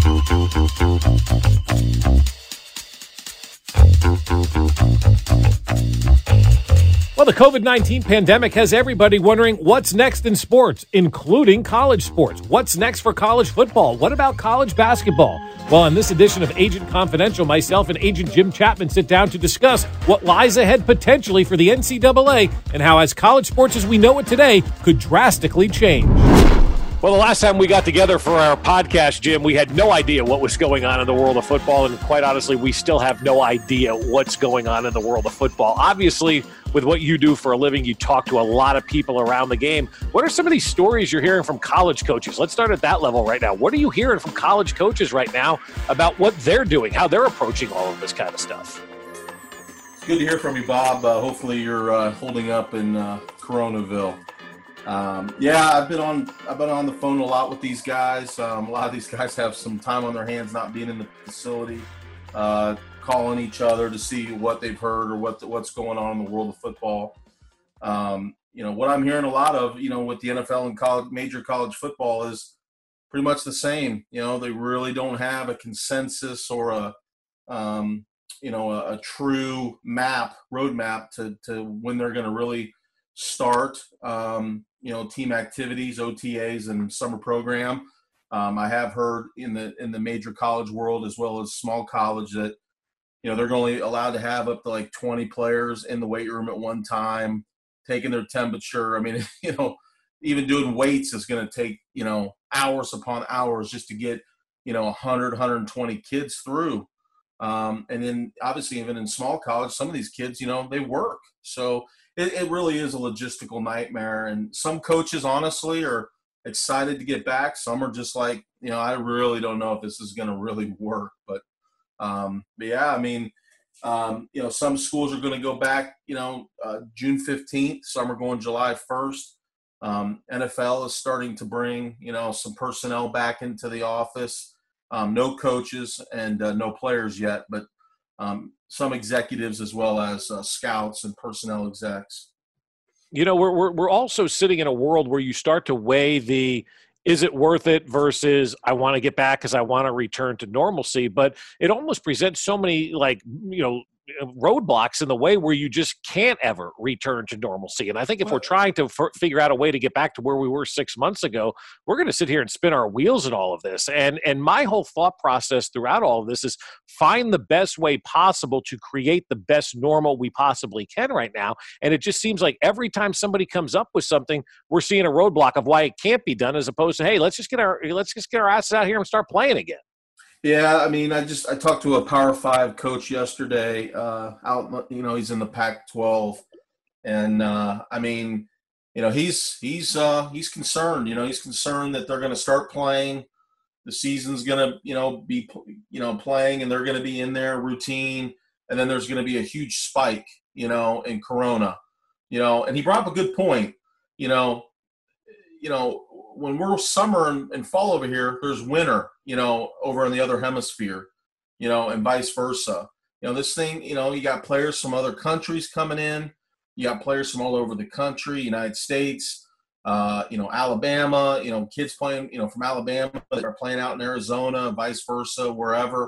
Well, the COVID-19 pandemic has everybody wondering what's next in sports, including college sports. What's next for college football? What about college basketball? Well, in this edition of Agent Confidential, myself and Agent Jim Chapman sit down to discuss what lies ahead potentially for the NCAA and how, as college sports as we know it today, could drastically change. Well, the last time we got together for our podcast, Jim, we had no idea what was going on in the world of football, and quite honestly, we still have no idea what's going on in the world of football. Obviously, with what you do for a living, you talk to a lot of people around the game. What are some of these stories you're hearing from college coaches? Let's start at that level right now. What are you hearing from college coaches right now about what they're doing, how they're approaching all of this kind of stuff? It's good to hear from you, Bob. Hopefully you're holding up in Coronaville. I've been on the phone a lot with these guys. A lot of these guys have some time on their hands not being in the facility, calling each other to see what they've heard or what's going on in the world of football. What I'm hearing a lot of, with the NFL and major college football is pretty much the same. They really don't have a consensus or a true roadmap to when they're going to really start, team activities, OTAs, and summer program. I have heard in the major college world as well as small college that, they're only allowed to have up to like 20 players in the weight room at one time, taking their temperature. I mean, even doing weights is going to take, hours upon hours just to get, 100, 120 kids through. And then obviously even in small college, some of these kids, they work. So it really is a logistical nightmare. And some coaches, honestly, are excited to get back. Some are just like, I really don't know if this is going to really work. But yeah, I mean, some schools are going to go back, June 15th. Some are going July 1st. NFL is starting to bring, some personnel back into the office. No coaches and no players yet, but some executives as well as scouts and personnel execs. We're also sitting in a world where you start to weigh is it worth it versus I want to get back because I want to return to normalcy. But it almost presents so many roadblocks in the way where you just can't ever return to normalcy. And I think if we're trying to figure out a way to get back to where we were 6 months ago, we're going to sit here and spin our wheels in all of this. And my whole thought process throughout all of this is find the best way possible to create the best normal we possibly can right now. And it just seems like every time somebody comes up with something, we're seeing a roadblock of why it can't be done, as opposed to, hey, let's just get our asses out here and start playing again. Yeah, I mean, I talked to a Power 5 coach yesterday. He's in the Pac-12, and he's concerned. He's concerned that they're going to start playing. The season's going to, be playing, and they're going to be in their routine, and then there's going to be a huge spike, in Corona, And he brought up a good point. When we're summer and fall over here, there's winter, over in the other hemisphere, and vice versa. This thing, you got players from other countries coming in. You got players from all over the country, United States, Alabama, kids playing, from Alabama that are playing out in Arizona, vice versa, wherever.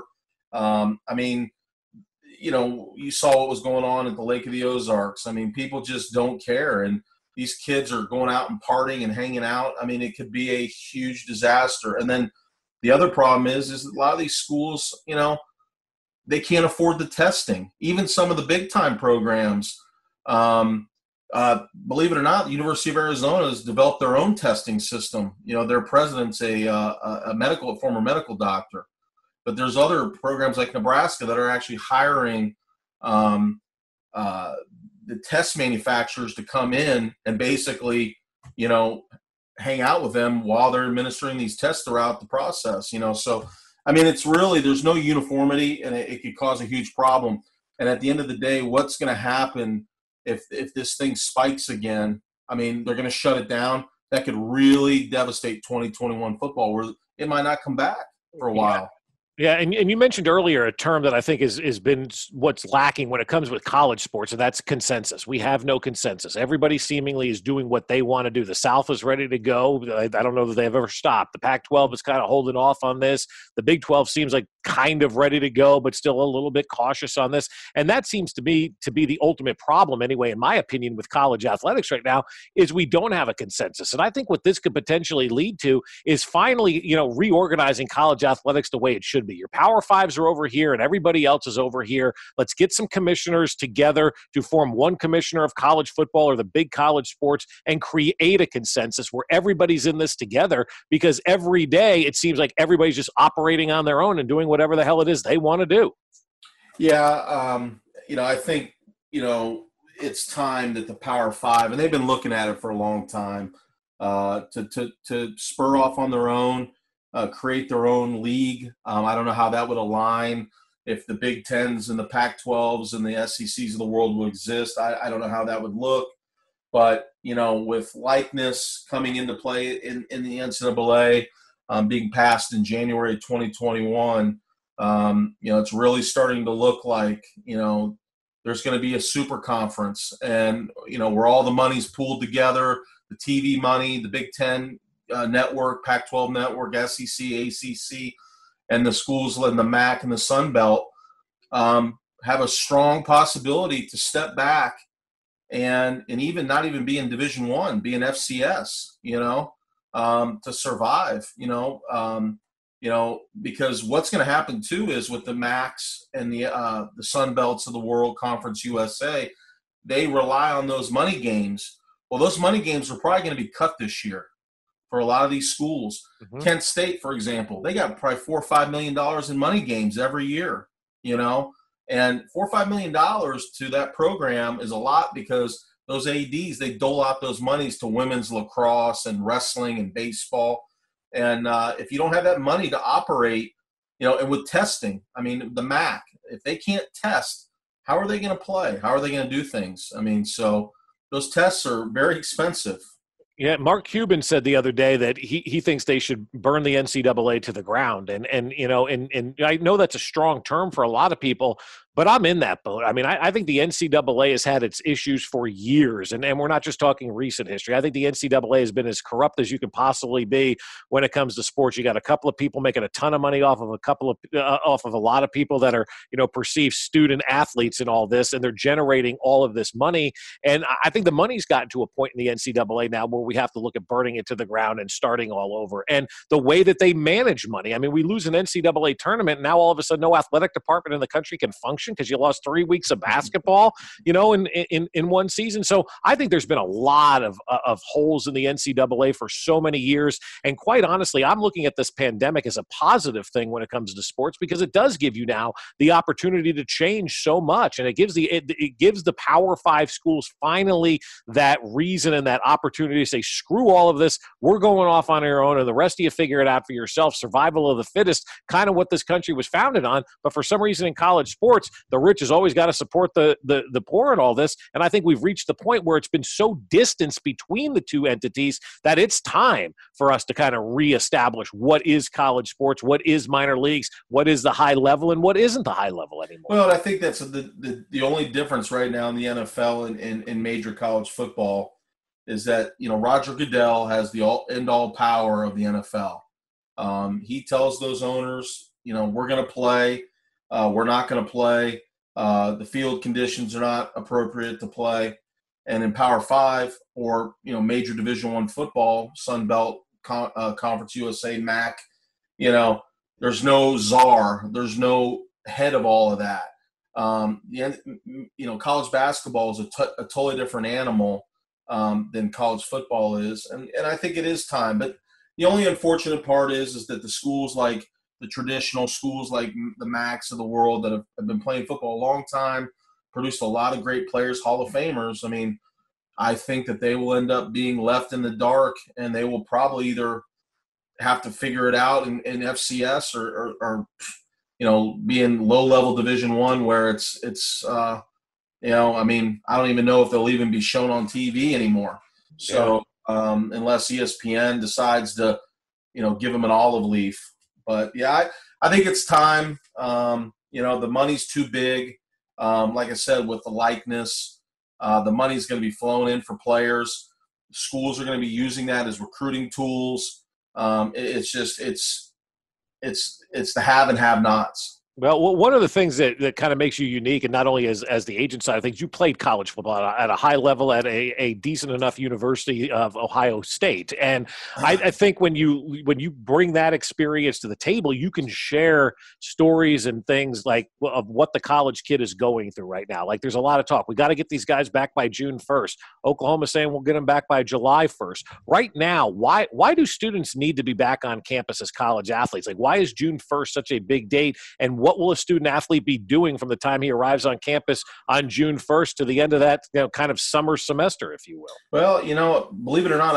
You saw what was going on at the Lake of the Ozarks. I mean, people just don't care. And these kids are going out and partying and hanging out. I mean, it could be a huge disaster. And then the other problem is a lot of these schools, they can't afford the testing. Even some of the big-time programs, believe it or not, the University of Arizona has developed their own testing system. Their president's a former medical doctor. But there's other programs like Nebraska that are actually hiring the test manufacturers to come in and basically, hang out with them while they're administering these tests throughout the process, So, I mean, it's really, there's no uniformity, and it could cause a huge problem. And at the end of the day, what's going to happen if this thing spikes again? I mean, they're going to shut it down. That could really devastate 2021 football, where it might not come back for a while. Yeah, and you mentioned earlier a term that I think is been what's lacking when it comes with college sports, and that's consensus. We have no consensus. Everybody seemingly is doing what they want to do. The South is ready to go. I don't know that they've ever stopped. The Pac-12 is kind of holding off on this. The Big 12 seems like kind of ready to go, but still a little bit cautious on this. And that seems to be the ultimate problem, anyway, in my opinion, with college athletics right now, is we don't have a consensus. And I think what this could potentially lead to is finally, reorganizing college athletics the way it should be. Your Power Fives are over here and everybody else is over here. Let's get some commissioners together to form one commissioner of college football or the big college sports and create a consensus where everybody's in this together, because every day it seems like everybody's just operating on their own and doing whatever the hell it is they want to do. Yeah, I think, it's time that the Power Five, and they've been looking at it for a long time, to spur off on their own, create their own league. I don't know how that would align if the Big Tens and the Pac-12s and the SECs of the world would exist. I don't know how that would look. But, with likeness coming into play in the NCAA, being passed in January 2021, it's really starting to look like, there's going to be a super conference, and, where all the money's pooled together, the TV money, the Big Ten network, Pac-12 network, SEC, ACC, and the schools in the MAC and the Sun Belt have a strong possibility to step back and even not even be in Division I, be in FCS, to survive, because what's going to happen too is with the MACs and the Sun Belts of the world, Conference USA, they rely on those money games. Well, those money games are probably going to be cut this year for a lot of these schools. Mm-hmm. Kent State, for example, they got probably $4 or $5 million in money games every year, and $4 or $5 million to that program is a lot, because those ADs, they dole out those monies to women's lacrosse and wrestling and baseball. And if you don't have that money to operate, and with testing, I mean, the MAC, if they can't test, how are they going to play? How are they going to do things? I mean, so those tests are very expensive. Yeah, Mark Cuban said the other day that he thinks they should burn the NCAA to the ground. And I know that's a strong term for a lot of people, but I'm in that boat. I mean, I think the NCAA has had its issues for years, and we're not just talking recent history. I think the NCAA has been as corrupt as you can possibly be when it comes to sports. You got a couple of people making a ton of money off of a lot of people that are, perceived student athletes in all this, and they're generating all of this money. And I think the money's gotten to a point in the NCAA now where we have to look at burning it to the ground and starting all over. And the way that they manage money, I mean, we lose an NCAA tournament, and now all of a sudden no athletic department in the country can function because you lost 3 weeks of basketball, in one season. So I think there's been a lot of holes in the NCAA for so many years. And quite honestly, I'm looking at this pandemic as a positive thing when it comes to sports, because it does give you now the opportunity to change so much. And it gives the Power Five schools finally that reason and that opportunity to say, screw all of this. We're going off on our own, and the rest of you figure it out for yourself. Survival of the fittest, kind of what this country was founded on. But for some reason in college sports, the rich has always got to support the poor in all this. And I think we've reached the point where it's been so distanced between the two entities that it's time for us to kind of reestablish what is college sports, what is minor leagues, what is the high level, and what isn't the high level anymore. Well, I think that's the only difference right now in the NFL and in major college football is that, Roger Goodell has the end-all power of the NFL. He tells those owners, we're going to play, we're not going to play. The field conditions are not appropriate to play. And in Power Five or, major Division I football, Sun Belt, Conference USA, MAC, there's no czar. There's no head of all of that. College basketball is a totally different animal than college football is. And I think it is time. But the only unfortunate part is that the schools like the traditional schools like the MACs of the world that have been playing football a long time, produced a lot of great players, Hall of Famers. I mean, I think that they will end up being left in the dark, and they will probably either have to figure it out in FCS or be in low-level Division I where it's I don't even know if they'll even be shown on TV anymore. So unless ESPN decides to, give them an olive leaf. But yeah, I think it's time. The money's too big. Like I said, with the likeness, the money's going to be flowing in for players. Schools are going to be using that as recruiting tools. It's the have and have nots. Well, one of the things that kind of makes you unique, and not only as the agent side of things, you played college football at a high level at a decent enough university of Ohio State. And I think when you bring that experience to the table, you can share stories and things like of what the college kid is going through right now. Like there's a lot of talk. We got to get these guys back by June 1st. Oklahoma's saying we'll get them back by July 1st. Right now, why do students need to be back on campus as college athletes? Like why is June 1st such a big date? And what will a student athlete be doing from the time he arrives on campus on June 1st to the end of that kind of summer semester, if you will? Well, believe it or not,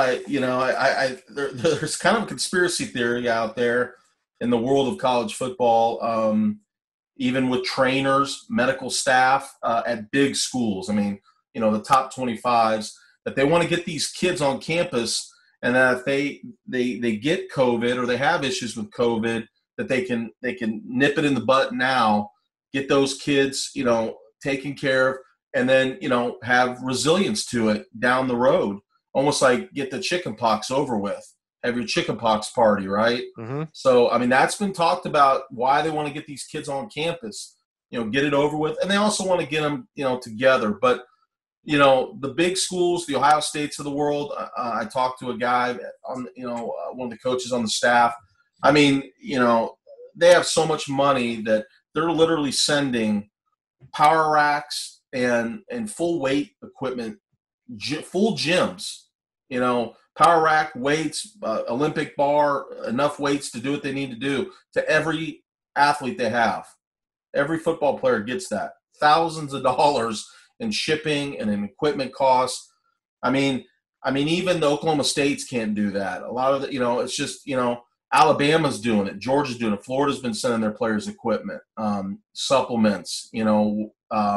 there's kind of a conspiracy theory out there in the world of college football, even with trainers, medical staff at big schools. I mean, the top 25s, that they want to get these kids on campus, and that if they get COVID or they have issues with COVID, that they can nip it in the butt now, get those kids, taken care of, and then, have resilience to it down the road. Almost like get the chicken pox over with. Have your chicken pox party, right? Mm-hmm. So, I mean, that's been talked about why they want to get these kids on campus, get it over with. And they also want to get them, together. But, the big schools, the Ohio States of the world, I talked to a guy on, one of the coaches on the staff. I mean, they have so much money that they're literally sending power racks and full weight equipment, full gyms, power rack, weights, Olympic bar, enough weights to do what they need to do to every athlete they have. Every football player gets that. Thousands of dollars in shipping and in equipment costs. I mean, even the Oklahoma States can't do that. A lot of the, it's just, Alabama's doing it. Georgia's doing it. Florida's been sending their players equipment, supplements, do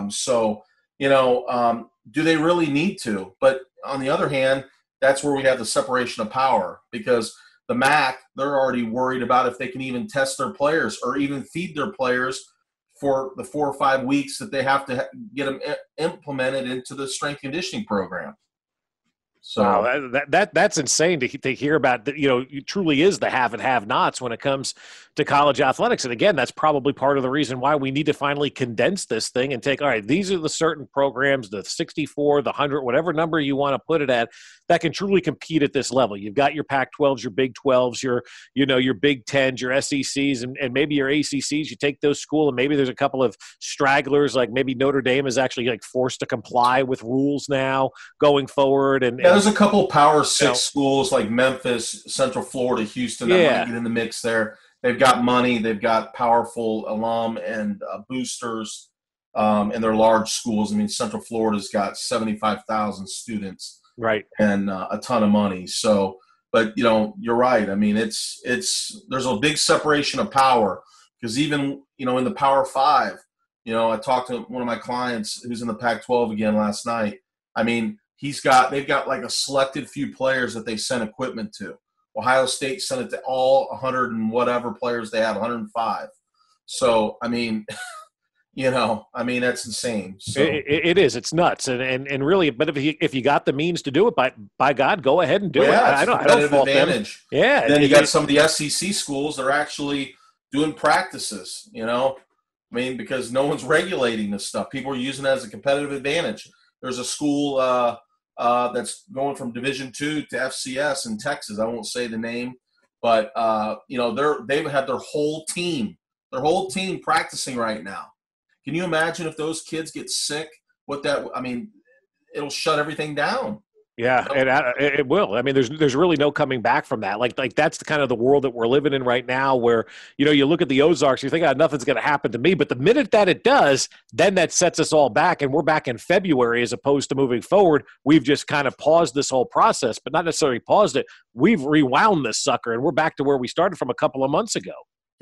they really need to? But on the other hand, that's where we have the separation of power, because the MAC, they're already worried about if they can even test their players or even feed their players for the 4 or 5 weeks that they have to get them implemented into the strength conditioning program. So wow, that's insane to hear about. It truly is the have and have nots when it comes to college athletics. And again, that's probably part of the reason why we need to finally condense this thing and take, all right, these are the certain programs, the 64, the 100, whatever number you want to put it at, that can truly compete at this level. You've got your Pac-12s, your Big 12s, your Big 10s, your SECs, and maybe your ACCs. You take those schools, and maybe there's a couple of stragglers, like maybe Notre Dame is actually forced to comply with rules now going forward. And there's a couple Power 6 schools like Memphis, Central Florida, Houston that might get in the mix there. They've got money. They've got powerful alum and boosters in their large schools. I mean, Central Florida's got 75,000 students, right, and a ton of money. So, but you're right. I mean, there's a big separation of power, because even in the Power 5, I talked to one of my clients who's in the Pac-12 again last night. I mean, they've got like a selected few players that they sent equipment to. Ohio State sent it to all 100 and whatever players they have, 105. So, I mean, that's insane. So. It is. It's nuts. And really, but if you got the means to do it, by God, go ahead and do it. I don't fault advantage. Them. Yeah. And then you got some of the SEC schools that are actually doing practices, because no one's regulating this stuff. People are using it as a competitive advantage. There's a school that's going from Division II to FCS in Texas. I won't say the name, but they've had their whole team practicing right now. Can you imagine if those kids get sick? It'll shut everything down. Yeah, and it will. I mean, there's really no coming back from that. Like that's the kind of the world that we're living in right now, where you look at the Ozarks, you think, nothing's going to happen to me, but the minute that it does, then that sets us all back, and we're back in February as opposed to moving forward. We've just kind of paused this whole process, but not necessarily paused it. We've rewound this sucker, and we're back to where we started from a couple of months ago.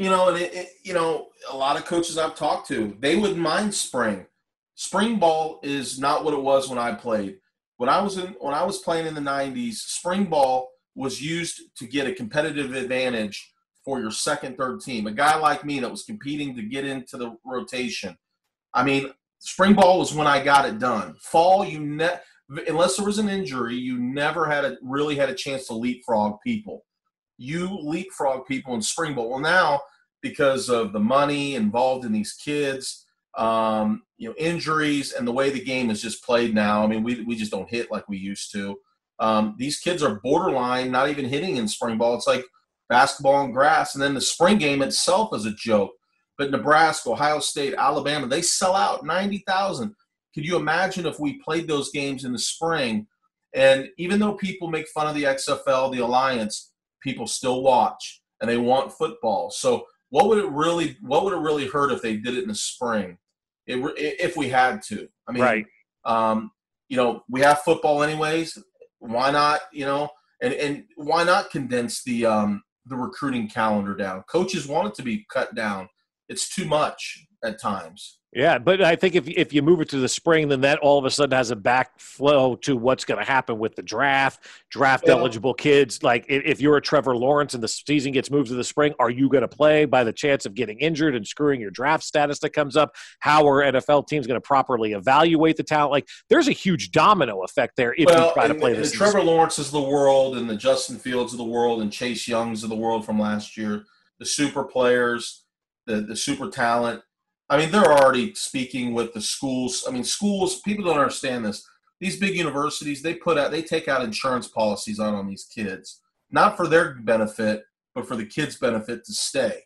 A lot of coaches I've talked to, they wouldn't mind spring. Spring ball is not what it was when I played. When I was playing in the 90s, spring ball was used to get a competitive advantage for your second, third team. A guy like me that was competing to get into the rotation. I mean, spring ball was when I got it done. Fall, unless there was an injury, you never really had a chance to leapfrog people. You leapfrog people in spring ball. Well, now because of the money involved in these kids, injuries and the way the game is just played now. I mean, we just don't hit like we used to. These kids are borderline not even hitting in spring ball. It's like basketball and grass, and then the spring game itself is a joke. But Nebraska, Ohio State, Alabama, they sell out 90,000. Could you imagine if we played those games in the spring? And even though people make fun of the XFL, the Alliance, people still watch and they want football. So what would it really hurt if they did it in the spring? If we had to. I mean, right. We have football anyways. Why not? And why not condense the recruiting calendar down? Coaches want it to be cut down. It's too much at times. Yeah, but I think if you move it to the spring, then that all of a sudden has a backflow to what's going to happen with the draft eligible kids. Like if you're a Trevor Lawrence and the season gets moved to the spring, are you going to play by the chance of getting injured and screwing your draft status that comes up? How are NFL teams going to properly evaluate the talent? Like there's a huge domino effect there if you try to play this. The Trevor Lawrences of the world and the Justin Fields of the world and Chase Youngs of the world from last year, the super players, the super talent. I mean, they're already speaking with the schools. I mean, schools, people don't understand this. These big universities, they take out insurance policies on these kids, not for their benefit, but for the kids' benefit to stay.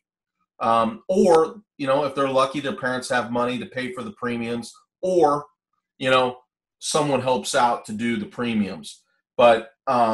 Or, if they're lucky, their parents have money to pay for the premiums, or, someone helps out to do the premiums. But,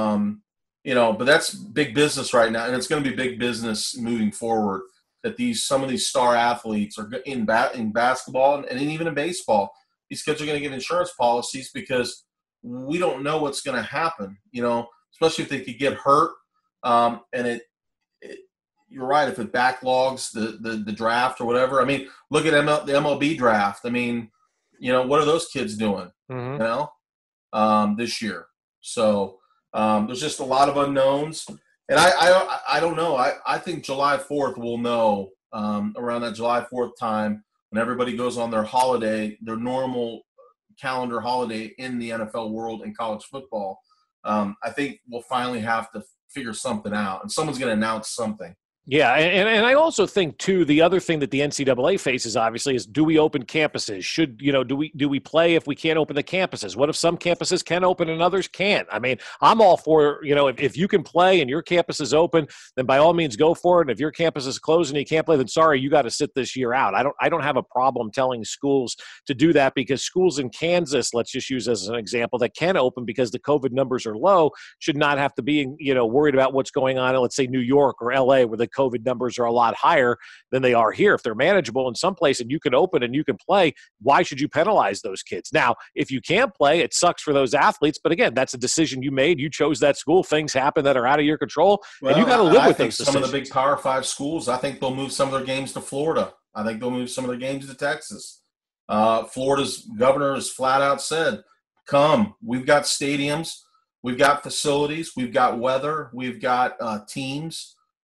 but that's big business right now, and it's going to be big business moving forward. That some of these star athletes are in basketball and even in baseball. These kids are going to get insurance policies because we don't know what's going to happen. Especially if they could get hurt. And you're right, if it backlogs the draft or whatever. I mean, look at the MLB draft. I mean, what are those kids doing? Mm-hmm. This year. So there's just a lot of unknowns. And I don't know. I think July 4th we'll know around that July 4th time when everybody goes on their holiday, their normal calendar holiday in the NFL world and college football. I think we'll finally have to figure something out, and someone's going to announce something. Yeah, and I also think too the other thing that the NCAA faces obviously is, do we open campuses? Do we play if we can't open the campuses? What if some campuses can open and others can't? I mean, I'm all for if you can play and your campus is open, then by all means go for it. And if your campus is closed and you can't play, then sorry, you got to sit this year out. I don't have a problem telling schools to do that, because schools in Kansas, let's just use as an example, that can open because the COVID numbers are low, should not have to be worried about what's going on in, let's say, New York or LA, where the COVID numbers are a lot higher than they are here. If they're manageable in some place and you can open and you can play, why should you penalize those kids? Now, if you can't play, it sucks for those athletes. But again, that's a decision you made. You chose that school. Things happen that are out of your control, and you got to live with those decisions. Some of the big Power 5 schools, I think they'll move some of their games to Florida. I think they'll move some of their games to Texas. Florida's governor has flat out said, come, we've got stadiums, we've got facilities, we've got weather, we've got teams.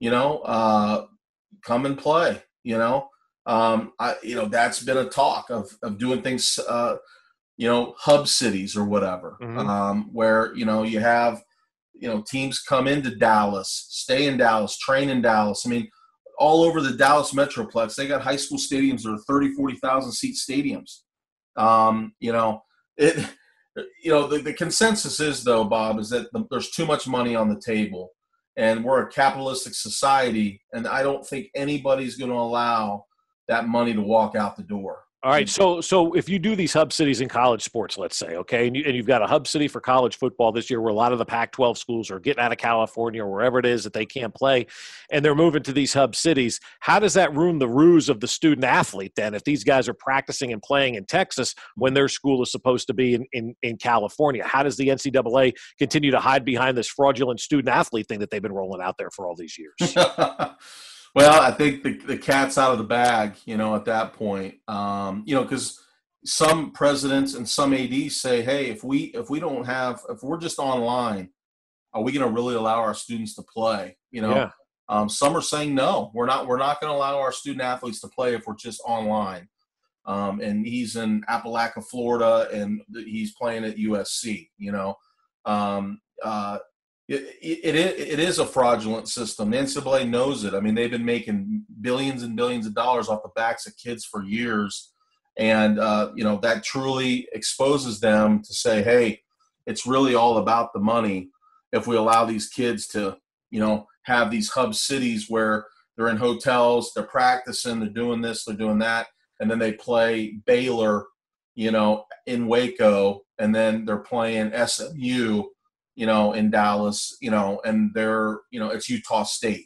Come and play, that's been a talk of doing things, hub cities or whatever, mm-hmm. Where, you have, teams come into Dallas, stay in Dallas, train in Dallas. I mean, all over the Dallas Metroplex, they got high school stadiums that are 30, 40,000 seat stadiums. The consensus is, though, Bob, is that there's too much money on the table. And we're a capitalistic society, and I don't think anybody's going to allow that money to walk out the door. All right, so if you do these hub cities in college sports, let's say, okay, and you've got a hub city for college football this year where a lot of the Pac-12 schools are getting out of California or wherever it is that they can't play, and they're moving to these hub cities, how does that ruin the ruse of the student athlete then if these guys are practicing and playing in Texas when their school is supposed to be in California? How does the NCAA continue to hide behind this fraudulent student athlete thing that they've been rolling out there for all these years? Well, I think the cat's out of the bag, at that point, because some presidents and some ADs say, hey, if we're just online, are we going to really allow our students to play? Some are saying no, we're not going to allow our student athletes to play if we're just online. And he's in Appalachia, Florida, and he's playing at USC. It is a fraudulent system. The NCAA knows it. I mean, they've been making billions and billions of dollars off the backs of kids for years. And, that truly exposes them to say, hey, it's really all about the money if we allow these kids to, have these hub cities where they're in hotels, they're practicing, they're doing this, they're doing that, and then they play Baylor, in Waco, and then they're playing SMU, in Dallas, and they're, it's Utah State,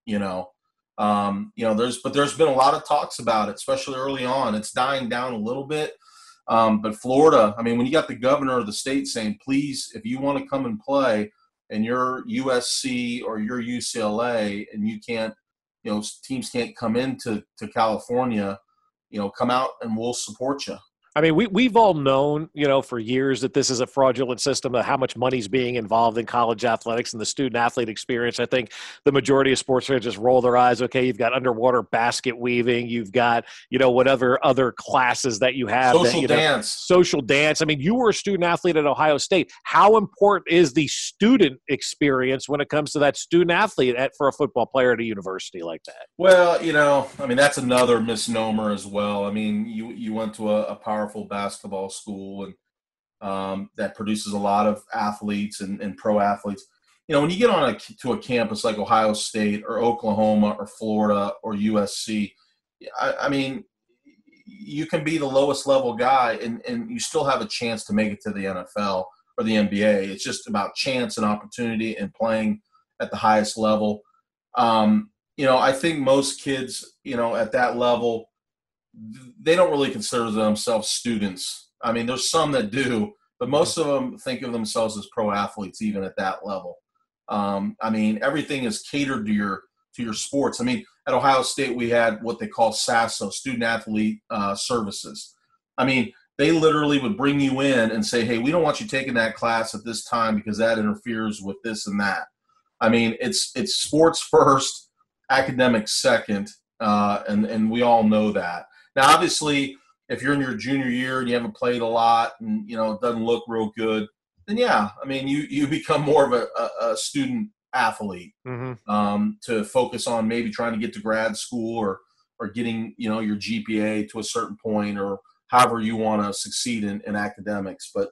there's been a lot of talks about it, especially early on. It's dying down a little bit. But Florida, I mean, when you got the governor of the state saying, please, if you want to come and play and you're USC or you're UCLA and you can't, teams can't come into California, come out and we'll support you. I mean, we've all known, for years that this is a fraudulent system, of how much money's being involved in college athletics and the student-athlete experience. I think the majority of sports fans just roll their eyes. Okay, you've got underwater basket weaving. You've got, whatever other classes that you have. Social dance. I mean, you were a student-athlete at Ohio State. How important is the student experience when it comes to that student-athlete for a football player at a university like that? Well, that's another misnomer as well. I mean, you went to a powerful basketball school and that produces a lot of athletes and pro athletes. When you get to a campus like Ohio State or Oklahoma or Florida or USC, I mean, you can be the lowest level guy and you still have a chance to make it to the NFL or the NBA. It's just about chance and opportunity and playing at the highest level. I think most kids, at that level, they don't really consider themselves students. I mean, there's some that do, but most of them think of themselves as pro athletes, even at that level. I mean, everything is catered to your sports. I mean, at Ohio State, we had what they call SASO, Student Athlete Services. I mean, they literally would bring you in and say, hey, we don't want you taking that class at this time because that interferes with this and that. I mean, it's sports first, academics second, and we all know that. Now, obviously, if you're in your junior year and you haven't played a lot and, it doesn't look real good, then, yeah, I mean, you become more of a student athlete to focus on maybe trying to get to grad school or getting, your GPA to a certain point or however you want to succeed in academics. But,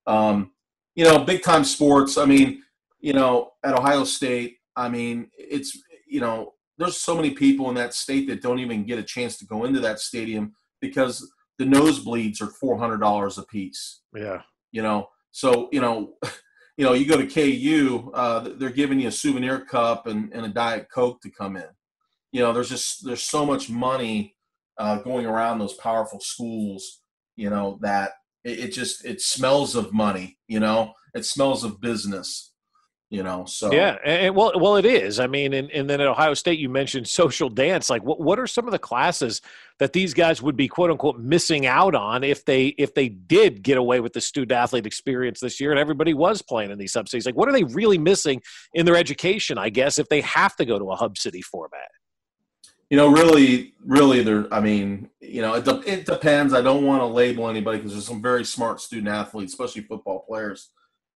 big-time sports, I mean, at Ohio State, I mean, it's, there's so many people in that state that don't even get a chance to go into that stadium because the nosebleeds are $400 a piece. Yeah. So, you go to KU, they're giving you a souvenir cup and a Diet Coke to come in. There's so much money going around those powerful schools, that it smells of money, it smells of business. So yeah, and well, it is. I mean, and then at Ohio State, you mentioned social dance. Like, what are some of the classes that these guys would be quote unquote missing out on if they did get away with the student athlete experience this year and everybody was playing in these sub cities? Like, what are they really missing in their education? I guess if they have to go to a hub city format. Really, there. I mean, it depends. I don't want to label anybody because there's some very smart student athletes, especially football players.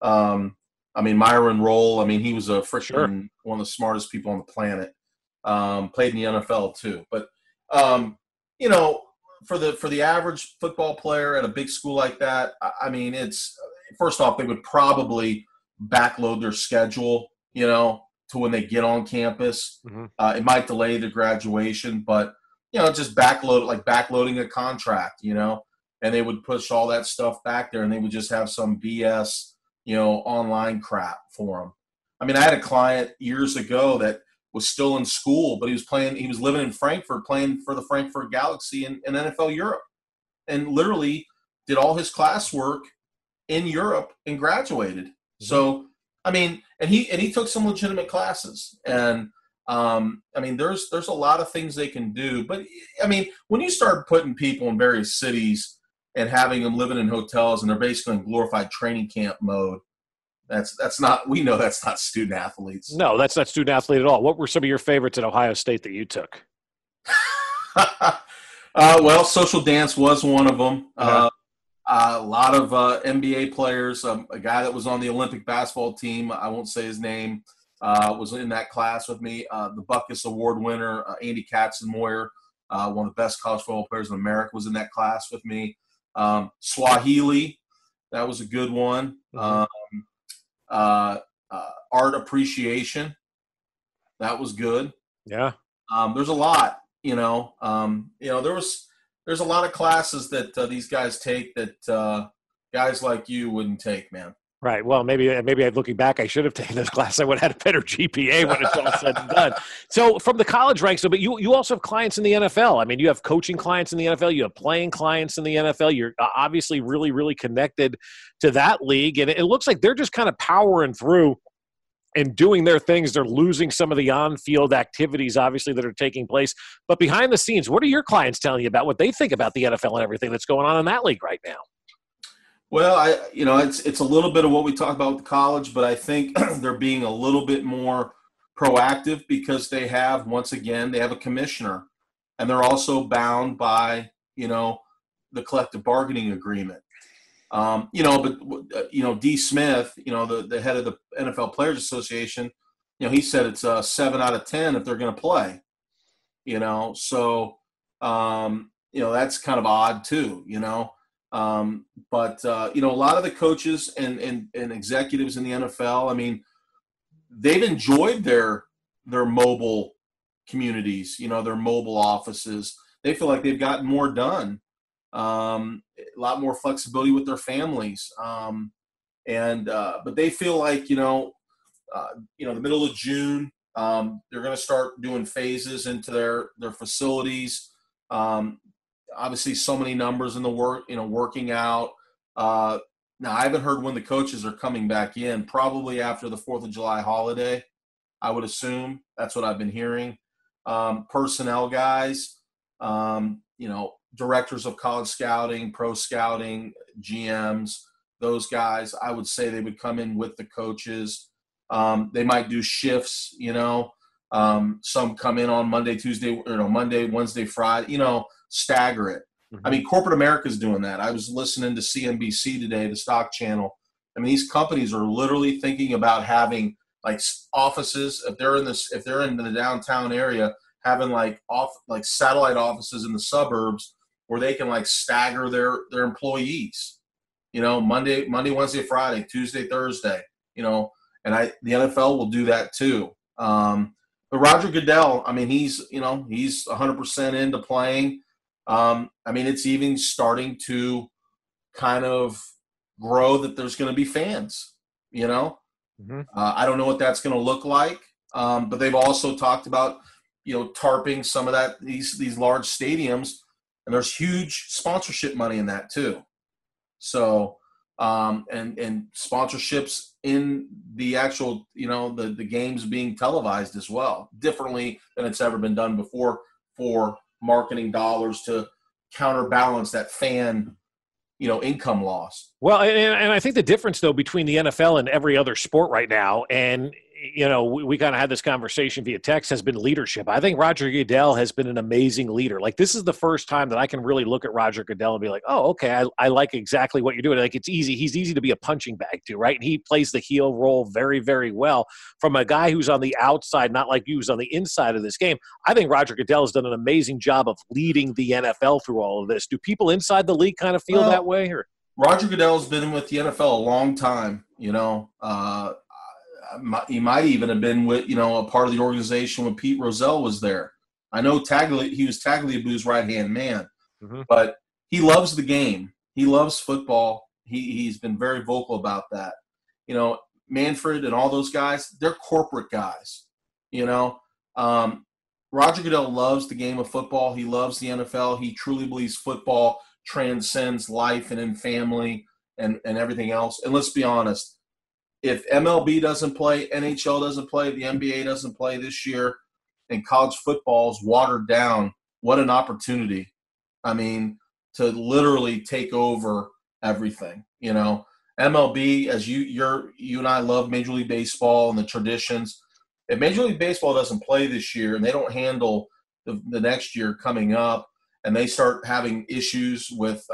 I mean, Myron Rolle, I mean, he was one of the smartest people on the planet. Played in the NFL too. But, for the average football player at a big school like that, I mean, it's first off, they would probably backload their schedule, to when they get on campus. Mm-hmm. It might delay their graduation, but, just backloading a contract, and they would push all that stuff back there and they would just have some BS online crap for him. I mean, I had a client years ago that was still in school, but he was living in Frankfurt playing for the Frankfurt Galaxy in NFL Europe and literally did all his classwork in Europe and graduated. Mm-hmm. So, I mean, and he took some legitimate classes and, I mean, there's a lot of things they can do, but I mean, when you start putting people in various cities and having them living in hotels and they're basically in glorified training camp mode, That's not. We know that's not student athletes. No, that's not student athlete at all. What were some of your favorites at Ohio State that you took? Well, Social Dance was one of them. Uh-huh. A lot of NBA players. A guy that was on the Olympic basketball team, I won't say his name, was in that class with me. The Butkus Award winner, Andy Katzenmoyer, one of the best college football players in America, was in that class with me. Swahili, that was a good one. Mhm. Art appreciation, that was good. Yeah. There's a lot, there's a lot of classes that these guys take that guys like you wouldn't take, man. Right. Well, maybe looking back, I should have taken this class. I would have had a better GPA when it's all said and done. So from the college ranks, but you also have clients in the NFL. I mean, you have coaching clients in the NFL. You have playing clients in the NFL. You're obviously really, really connected to that league. And it looks like they're just kind of powering through and doing their things. They're losing some of the on-field activities, obviously, that are taking place. But behind the scenes, what are your clients telling you about what they think about the NFL and everything that's going on in that league right now? Well, it's a little bit of what we talk about with college, but I think they're being a little bit more proactive because they have a commissioner, and they're also bound by, the collective bargaining agreement. D. Smith, the head of the NFL Players Association, he said it's 7 out of 10 if they're going to play. So that's kind of odd too. But a lot of the coaches and executives in the NFL, I mean, they've enjoyed their mobile communities, their mobile offices. They feel like they've gotten more done. A lot more flexibility with their families. But they feel like, the middle of June, they're going to start doing phases into their facilities. Obviously so many numbers in the working out. Now I haven't heard when the coaches are coming back in, probably after the 4th of July holiday, I would assume. That's what I've been hearing. Personnel guys, directors of college scouting, pro scouting, GMs, those guys, I would say they would come in with the coaches. They might do shifts, some come in on Monday, Tuesday, Monday, Wednesday, Friday, stagger it. Mm-hmm. I mean, corporate America is doing that. I was listening to CNBC today, the stock channel. I mean, these companies are literally thinking about having like offices, if they're in the downtown area, having like satellite offices in the suburbs where they can like stagger their employees, Monday, Wednesday, Friday, Tuesday, Thursday, and the NFL will do that too. But Roger Goodell, I mean, he's 100% into playing. I mean, it's even starting to kind of grow that there's going to be fans, Mm-hmm. I don't know what that's going to look like. But they've also talked about, tarping some of these large stadiums, and there's huge sponsorship money in that too. So, and sponsorships in the actual, the games being televised as well, differently than it's ever been done before for marketing dollars to counterbalance that fan, income loss. Well, and I think the difference, though, between the NFL and every other sport right now, and we kind of had this conversation via text, has been leadership. I think Roger Goodell has been an amazing leader. Like, this is the first time that I can really look at Roger Goodell and be like, oh, okay, I like exactly what you're doing. Like, it's easy. He's easy to be a punching bag to, right? And he plays the heel role very, very well from a guy who's on the outside, not like you, who's on the inside of this game. I think Roger Goodell has done an amazing job of leading the NFL through all of this. Do people inside the league kind of feel that way? Or? Roger Goodell's been with the NFL a long time, he might even have been with, a part of the organization when Pete Rozelle was there. I know he was Tagliabue's right-hand man, Mm-hmm. but he loves the game. He loves football. He's been very vocal about that. Manfred and all those guys, they're corporate guys, Roger Goodell loves the game of football. He loves the NFL. He truly believes football transcends life and family and everything else. And let's be honest, if MLB doesn't play, NHL doesn't play, the NBA doesn't play this year, and college football is watered down, what an opportunity. I mean, to literally take over everything, MLB, as you and I love Major League Baseball and the traditions. If Major League Baseball doesn't play this year and they don't handle the next year coming up, and they start having issues with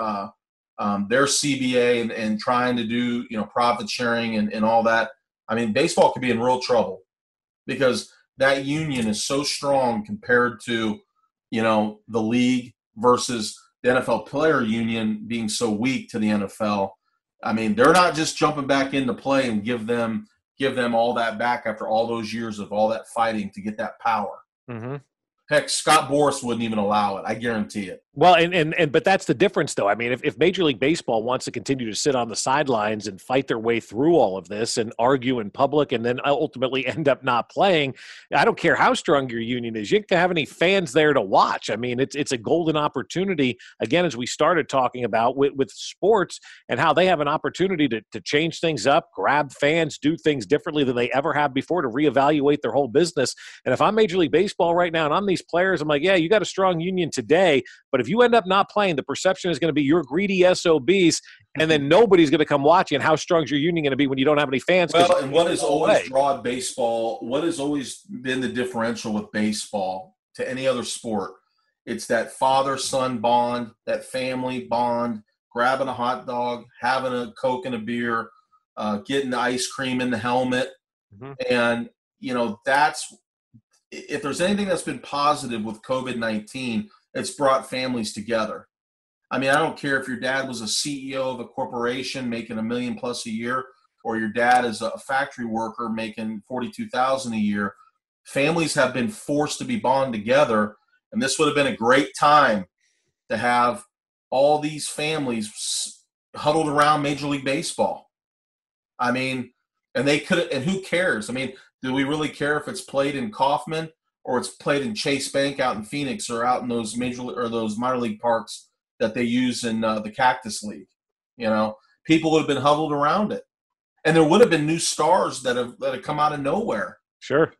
their CBA and trying to do profit sharing and all that, I mean, baseball could be in real trouble because that union is so strong compared to the league versus the NFL player union being so weak to the NFL. I mean, they're not just jumping back into play and give them all that back after all those years of all that fighting to get that power. Mm-hmm. Heck, Scott Boras wouldn't even allow it. I guarantee it. Well, but that's the difference, though. I mean, if Major League Baseball wants to continue to sit on the sidelines and fight their way through all of this and argue in public and then ultimately end up not playing, I don't care how strong your union is. You can't have any fans there to watch. I mean, it's a golden opportunity, again, as we started talking about with sports and how they have an opportunity to change things up, grab fans, do things differently than they ever have before, to reevaluate their whole business. And if I'm Major League Baseball right now and I'm these players, I'm like, yeah, you got a strong union today, but if you end up not playing, the perception is going to be you're greedy SOBs, and then nobody's going to come watching. And how strong is your union going to be when you don't have any fans? Well, and what has always drawn baseball, what has always been the differential with baseball to any other sport, it's that father-son bond, that family bond, grabbing a hot dog, having a Coke and a beer, getting the ice cream in the helmet. Mm-hmm. And, that's – if there's anything that's been positive with COVID-19, it's brought families together. I mean, I don't care if your dad was a CEO of a corporation making $1 million+ a year, or your dad is a factory worker making $42,000 a year. Families have been forced to be bond together, and this would have been a great time to have all these families huddled around Major League Baseball. I mean, and they could, and who cares? I mean, do we really care if it's played in Kauffman or it's played in Chase Bank out in Phoenix or out in those those minor league parks that they use in the Cactus League? People would have been huddled around it, and there would have been new stars that have come out of nowhere. Sure,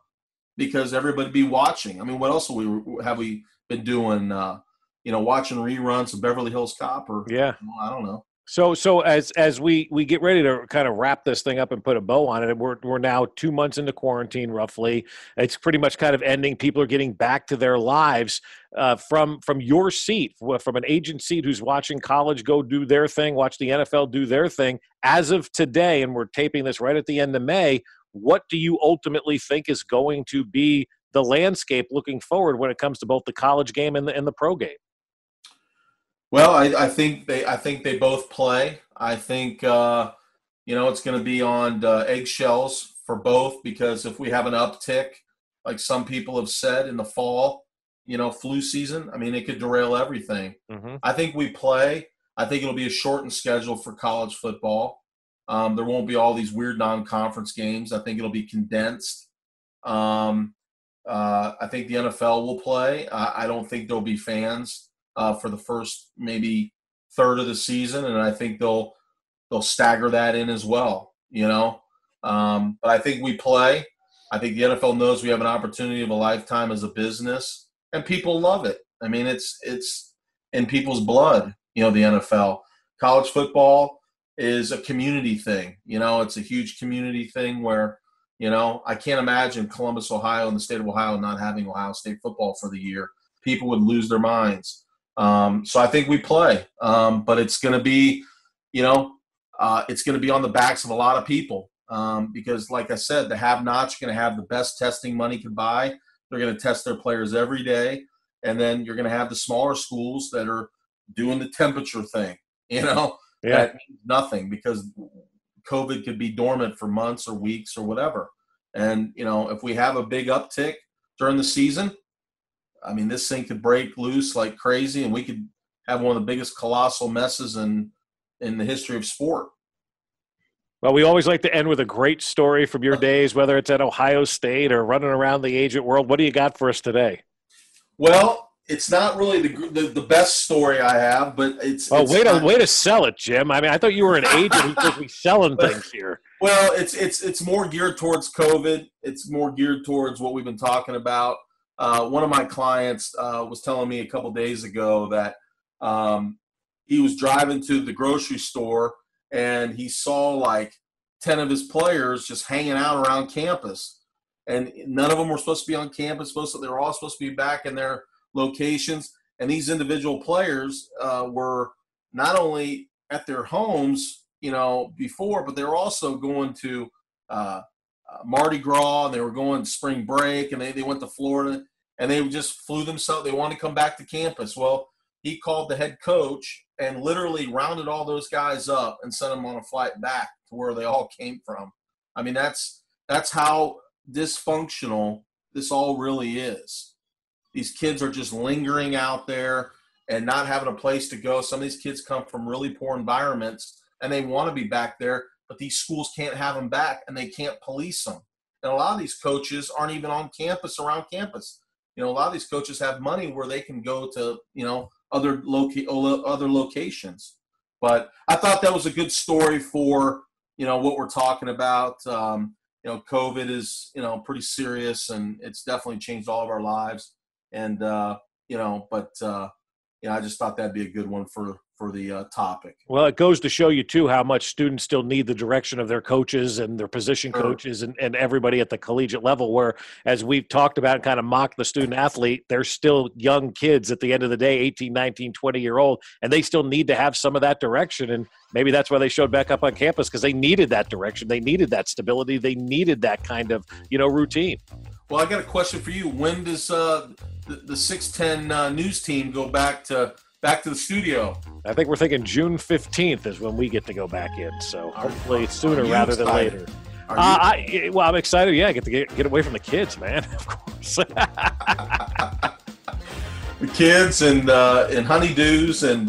because everybody be watching. I mean, what else have we been doing? Watching reruns of Beverly Hills Cop, or I don't know. So as we get ready to kind of wrap this thing up and put a bow on it, and we're now 2 months into quarantine roughly. It's pretty much kind of ending. People are getting back to their lives. From your seat, from an agent seat who's watching college go do their thing, watch the NFL do their thing. As of today, and we're taping this right at the end of May, what do you ultimately think is going to be the landscape looking forward when it comes to both the college game and the pro game? Well, I think they both play. I think it's going to be on eggshells for both, because if we have an uptick, like some people have said in the fall, flu season, I mean, it could derail everything. Mm-hmm. I think we play. I think it'll be a shortened schedule for college football. There won't be all these weird non-conference games. I think it'll be condensed. I think the NFL will play. I don't think there'll be fans for the first maybe third of the season, and I think they'll stagger that in as well. But I think we play. I think the NFL knows we have an opportunity of a lifetime as a business, and people love it. I mean, it's in people's blood. The NFL, college football is a community thing. It's a huge community thing where I can't imagine Columbus, Ohio, and the state of Ohio not having Ohio State football for the year. People would lose their minds. So I think we play, but it's going to be, it's going to be on the backs of a lot of people, because, like I said, the have-nots are going to have the best testing money can buy. They're going to test their players every day, and then you're going to have the smaller schools that are doing the temperature thing. That means nothing, because COVID could be dormant for months or weeks or whatever. And if we have a big uptick during the season, I mean, this thing could break loose like crazy, and we could have one of the biggest colossal messes in the history of sport. Well, we always like to end with a great story from your days, whether it's at Ohio State or running around the agent world. What do you got for us today? Well, it's not really the best story I have, but it's way to sell it, Jim. I mean, I thought you were an agent who's supposed to be selling things here. Well, it's more geared towards COVID. It's more geared towards what we've been talking about. One of my clients was telling me a couple days ago that he was driving to the grocery store, and he saw like 10 of his players just hanging out around campus, and none of them were supposed to be on campus. They were all supposed to be back in their locations, and these individual players were not only at their homes, before, but they were also going to Mardi Gras, and they were going spring break, and they went to Florida, and they just flew themselves. They wanted to come back to campus. Well, he called the head coach and literally rounded all those guys up and sent them on a flight back to where they all came from. I mean, that's how dysfunctional this all really is. These kids are just lingering out there and not having a place to go. Some of these kids come from really poor environments, and they want to be back there, but these schools can't have them back, and they can't police them. And a lot of these coaches aren't even on campus, around campus. A lot of these coaches have money where they can go to, other locations. But I thought that was a good story for, what we're talking about. COVID is, pretty serious, and it's definitely changed all of our lives. And, I just thought that'd be a good one for the topic. Well, it goes to show you, too, how much students still need the direction of their coaches and their position coaches and everybody at the collegiate level, where, as we've talked about and kind of mocked the student athlete, they're still young kids at the end of the day, 18, 19, 20-year-old, and they still need to have some of that direction. And maybe that's why they showed back up on campus, because they needed that direction. They needed that stability. They needed that kind of, routine. Well, I got a question for you. When does the 610 news team go back to the studio? I think we're thinking June 15th is when we get to go back in. So hopefully sooner rather than later. I'm excited. Yeah, I get to get away from the kids, man. Of course. The kids and honeydews and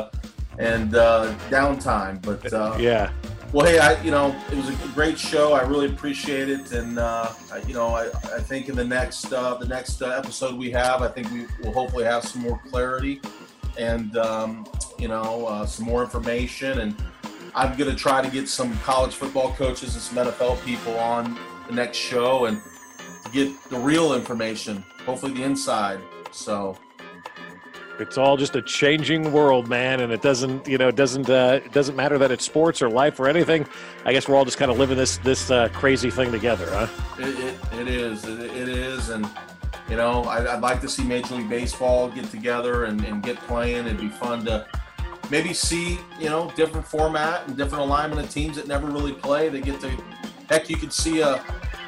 downtime. But yeah. Well, hey, it was a great show. I really appreciate it, and I think in the next episode we have, I think we will hopefully have some more clarity and some more information. And I'm going to try to get some college football coaches and some NFL people on the next show and get the real information, hopefully the inside. So. It's all just a changing world, man, and it doesn't matter that it's sports or life or anything. I guess we're all just kind of living this crazy thing together, huh? It is, and I'd like to see Major League Baseball get together and get playing. It'd be fun to maybe see different format and different alignment of teams that never really play. They get to, heck, you could see a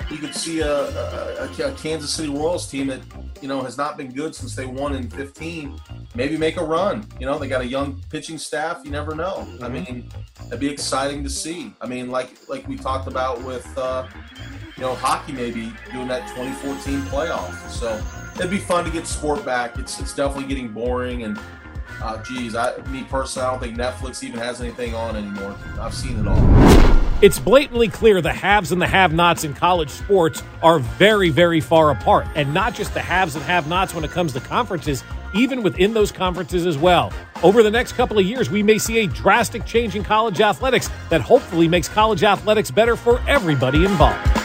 Kansas City Royals team that has not been good since they won in 2015. Maybe make a run. They got a young pitching staff. You never know. Mm-hmm. I mean, that'd be exciting to see. I mean, like we talked about with hockey, maybe doing that 2014 playoff. So it'd be fun to get sport back. It's definitely getting boring, and me personally, I don't think Netflix even has anything on anymore. I've seen it all. It's blatantly clear the haves and the have-nots in college sports are very, very far apart. And not just the haves and have-nots when it comes to conferences, even within those conferences as well. Over the next couple of years, we may see a drastic change in college athletics that hopefully makes college athletics better for everybody involved.